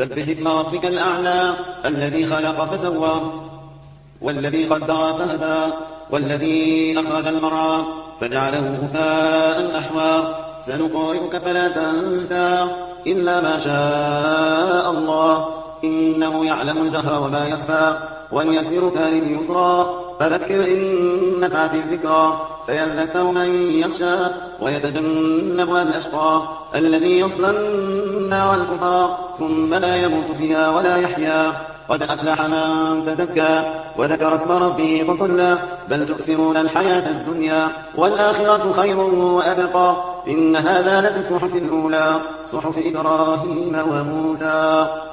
سبح اسم ربك الأعلى الذي خلق فسوى والذي قدر فهدى والذي أخرج المرعى فجعله غثاء أحوى سنقرئك فلا تنسى إلا ما شاء الله إنه يعلم الجهر وما يخفى ونيسرك لليسرى فذكر إن نفعت الذكرى سيذكر من يخشى ويتجنبها الأشقى الذي يصلى النار الكبرى ثم لا يموت فيها ولا يحيا قد أفلح من تزكى وذكر اسم ربه فصلى بل تؤثرون الحياة الدنيا والآخرة خير وأبقى إن هذا لفي الصحف الأولى صحف إبراهيم وموسى.